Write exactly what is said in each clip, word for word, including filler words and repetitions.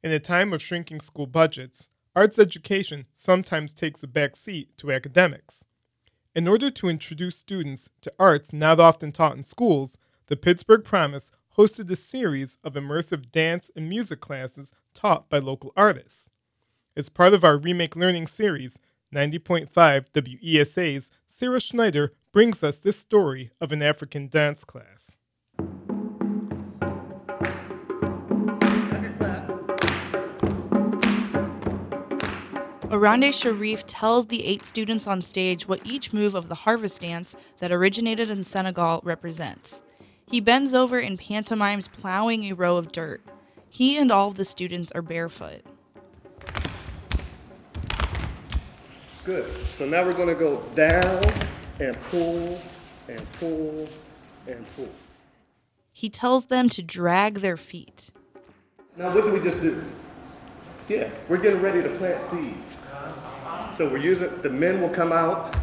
In a time of shrinking school budgets, arts education sometimes takes a back seat to academics. In order to introduce students to arts not often taught in schools, the Pittsburgh Promise hosted a series of immersive dance and music classes taught by local artists. As part of our Remake Learning series, ninety point five W E S A's Sarah Schneider brings us this story of an African dance class. Arande Sharif tells the eight students on stage what each move of the harvest dance that originated in Senegal represents. He bends over and pantomimes plowing a row of dirt. He and all of the students are barefoot. Good. So now we're going to go down and pull and pull and pull. He tells them to drag their feet. Now what do we just do? Yeah, we're getting ready to plant seeds. So we're using, the men will come out,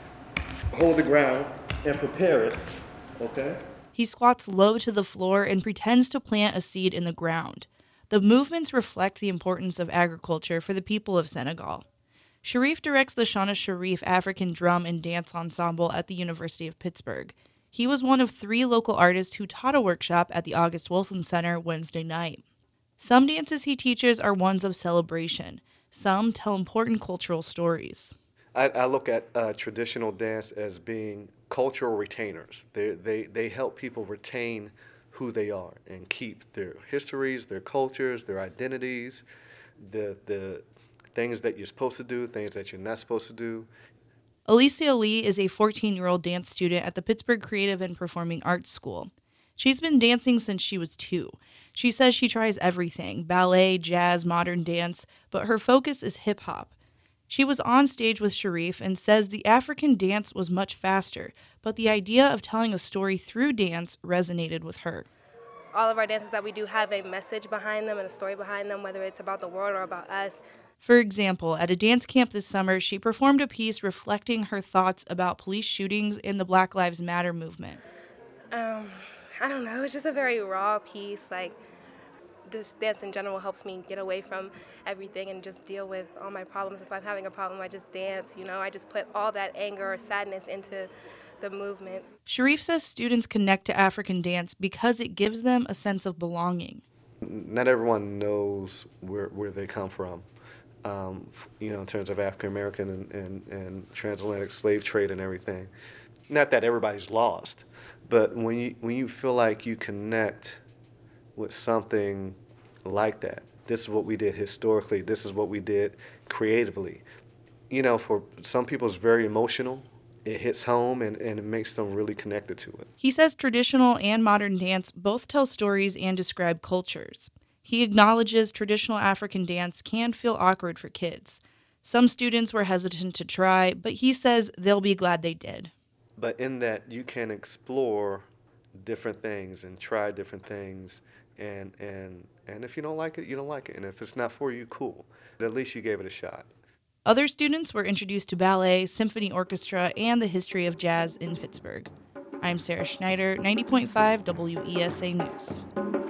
hold the ground, and prepare it, okay? He squats low to the floor and pretends to plant a seed in the ground. The movements reflect the importance of agriculture for the people of Senegal. Sharif directs the Shana Sharif African Drum and Dance Ensemble at the University of Pittsburgh. He was one of three local artists who taught a workshop at the August Wilson Center Wednesday night. Some dances he teaches are ones of celebration. Some tell important cultural stories. I, I look at uh, traditional dance as being cultural retainers. They, they, they help people retain who they are and keep their histories, their cultures, their identities, the, the things that you're supposed to do, things that you're not supposed to do. Alicia Lee is a fourteen-year-old dance student at the Pittsburgh Creative and Performing Arts School. She's been dancing since she was two. She says she tries everything, ballet, jazz, modern dance, but her focus is hip-hop. She was on stage with Sharif and says the African dance was much faster, but the idea of telling a story through dance resonated with her. All of our dances that we do have a message behind them and a story behind them, whether it's about the world or about us. For example, at a dance camp this summer, she performed a piece reflecting her thoughts about police shootings and the Black Lives Matter movement. Um... I don't know, it's just a very raw piece. Like, just dance in general helps me get away from everything and just deal with all my problems. If I'm having a problem, I just dance, you know? I just put all that anger or sadness into the movement. Sharif says students connect to African dance because it gives them a sense of belonging. Not everyone knows where, where they come from, um, you know, in terms of African American and, and, and transatlantic slave trade and everything. Not that everybody's lost. But when you when you feel like you connect with something like that, this is what we did historically, this is what we did creatively. You know, for some people it's very emotional. It hits home and, and it makes them really connected to it. He says traditional and modern dance both tell stories and describe cultures. He acknowledges traditional African dance can feel awkward for kids. Some students were hesitant to try, but he says they'll be glad they did. But in that, you can explore different things and try different things. And, and, and if you don't like it, you don't like it. And if it's not for you, cool. But at least you gave it a shot. Other students were introduced to ballet, symphony orchestra, and the history of jazz in Pittsburgh. I'm Sarah Schneider, ninety point five W E S A News.